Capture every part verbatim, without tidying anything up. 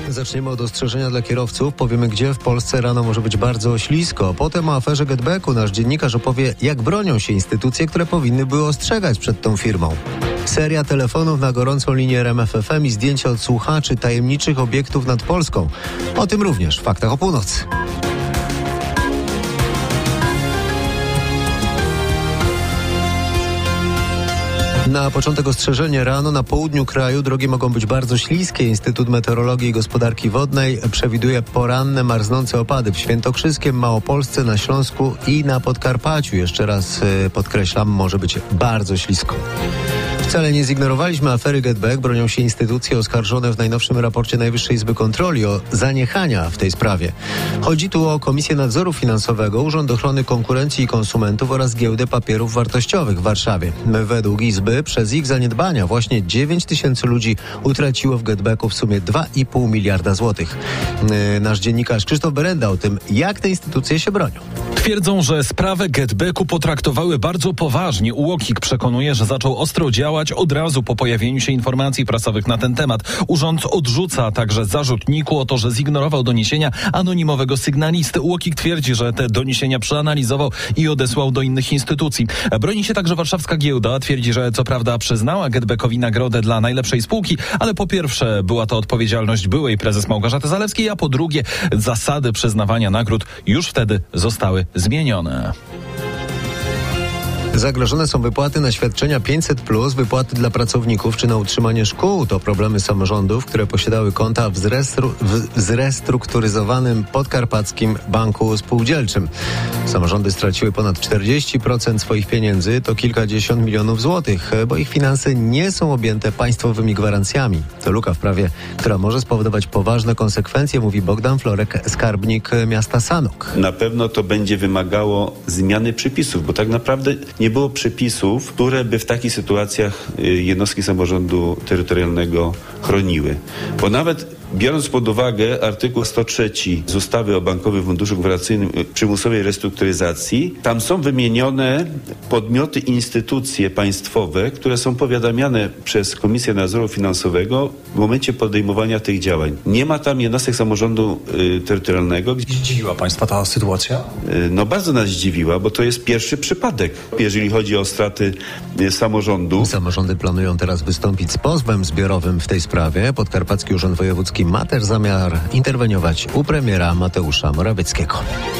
Zaczniemy od ostrzeżenia dla kierowców. Powiemy, gdzie w Polsce rano może być bardzo ślisko. Potem o aferze GetBacku nasz dziennikarz opowie, jak bronią się instytucje, które powinny były ostrzegać przed tą firmą. Seria telefonów na gorącą linię R M F F M i zdjęcia od słuchaczy tajemniczych obiektów nad Polską. O tym również w Faktach o północy. Na początek ostrzeżenie. Rano na południu kraju drogi mogą być bardzo śliskie. Instytut Meteorologii i Gospodarki Wodnej przewiduje poranne, marznące opady w Świętokrzyskiem, Małopolsce, na Śląsku i na Podkarpaciu. Jeszcze raz podkreślam, może być bardzo ślisko. Wcale nie zignorowaliśmy afery GetBack. Bronią się instytucje oskarżone w najnowszym raporcie Najwyższej Izby Kontroli o zaniechania w tej sprawie. Chodzi tu o Komisję Nadzoru Finansowego, Urząd Ochrony Konkurencji i Konsumentów oraz Giełdę Papierów Wartościowych w Warszawie. Według Izby przez ich zaniedbania właśnie dziewięć tysięcy ludzi utraciło w GetBacku w sumie dwa i pół miliarda złotych. Yy, nasz dziennikarz Krzysztof Berenda o tym, jak te instytucje się bronią. Twierdzą, że sprawę GetBacku potraktowały bardzo poważnie. UOKiK przekonuje, że zaczął ostro działać od razu po pojawieniu się informacji prasowych na ten temat. Urząd odrzuca także zarzut NIK-u o to, że zignorował doniesienia anonimowego sygnalisty. UOKiK twierdzi, że te doniesienia przeanalizował i odesłał do innych instytucji. Broni się także warszawska giełda. Twierdzi, że co prawda przyznała GetBackowi nagrodę dla najlepszej spółki, ale po pierwsze była to odpowiedzialność byłej prezes Małgorzaty Zalewskiej, a po drugie zasady przyznawania nagród już wtedy zostały zmienione. Zagrożone są wypłaty na świadczenia pięćset plus, wypłaty dla pracowników czy na utrzymanie szkół. To problemy samorządów, które posiadały konta w, zrestru- w zrestrukturyzowanym Podkarpackim Banku Spółdzielczym. Samorządy straciły ponad czterdzieści procent swoich pieniędzy, to kilkadziesiąt milionów złotych, bo ich finanse nie są objęte państwowymi gwarancjami. To luka w prawie, która może spowodować poważne konsekwencje, mówi Bogdan Florek, skarbnik miasta Sanok. Na pewno to będzie wymagało zmiany przepisów, bo tak naprawdę nie było przepisów, które by w takich sytuacjach jednostki samorządu terytorialnego chroniły. Bo nawet biorąc pod uwagę artykuł sto trzy z ustawy o Bankowym Funduszu Gwarancyjnym przymusowej restrukturyzacji, tam są wymienione podmioty, instytucje państwowe, które są powiadamiane przez Komisję Nadzoru Finansowego w momencie podejmowania tych działań. Nie ma tam jednostek samorządu y, terytorialnego. Zdziwiła Państwa ta sytuacja? Y, no bardzo nas zdziwiła, bo to jest pierwszy przypadek, jeżeli chodzi o straty y, samorządu. Samorządy planują teraz wystąpić z pozwem zbiorowym w tej sprawie. Podkarpacki Urząd Wojewódzki ma też zamiar interweniować u premiera Mateusza Morawieckiego.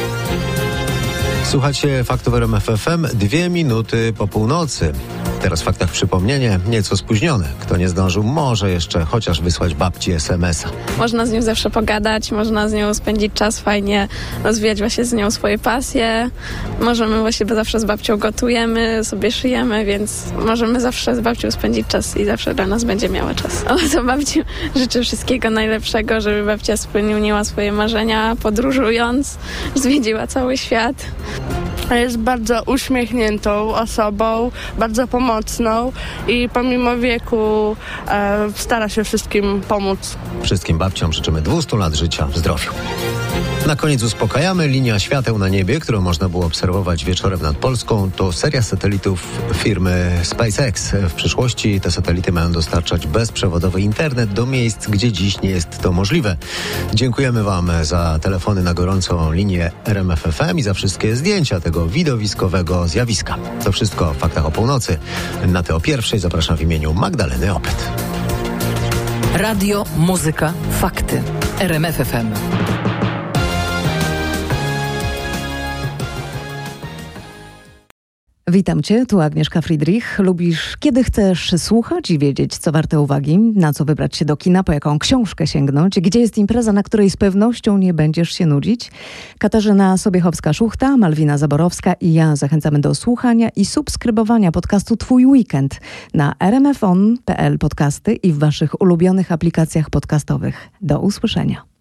Słuchacie Faktów R M F F M, dwie minuty po północy. Teraz w faktach przypomnienie, nieco spóźnione. Kto nie zdążył, może jeszcze chociaż wysłać babci es em es a. Można z nią zawsze pogadać, można z nią spędzić czas fajnie, rozwijać właśnie z nią swoje pasje. Możemy właśnie, bo zawsze z babcią gotujemy, sobie szyjemy, więc możemy zawsze z babcią spędzić czas i zawsze dla nas będzie miała czas. O to babci życzę wszystkiego najlepszego, żeby babcia spełniła swoje marzenia, podróżując, zwiedziła cały świat. Jest bardzo uśmiechniętą osobą, bardzo pomocną i pomimo wieku e, stara się wszystkim pomóc. Wszystkim babciom życzymy dwieście lat życia w zdrowiu. Na koniec uspokajamy. Linia świateł na niebie, którą można było obserwować wieczorem nad Polską, to seria satelitów firmy SpaceX. W przyszłości te satelity mają dostarczać bezprzewodowy internet do miejsc, gdzie dziś nie jest to możliwe. Dziękujemy Wam za telefony na gorącą linię R M F F M i za wszystkie zdjęcia tego widowiskowego zjawiska. To wszystko w Faktach o północy. Na te o pierwszej zapraszam w imieniu Magdaleny Opyt. Radio, muzyka, fakty. R M F F M. Witam Cię, tu Agnieszka Friedrich. Lubisz, kiedy chcesz słuchać i wiedzieć, co warte uwagi, na co wybrać się do kina, po jaką książkę sięgnąć, gdzie jest impreza, na której z pewnością nie będziesz się nudzić? Katarzyna Sobiechowska-Szuchta, Malwina Zaborowska i ja zachęcamy do słuchania i subskrybowania podcastu Twój Weekend na r m f on kropka p l podcasty i w Waszych ulubionych aplikacjach podcastowych. Do usłyszenia.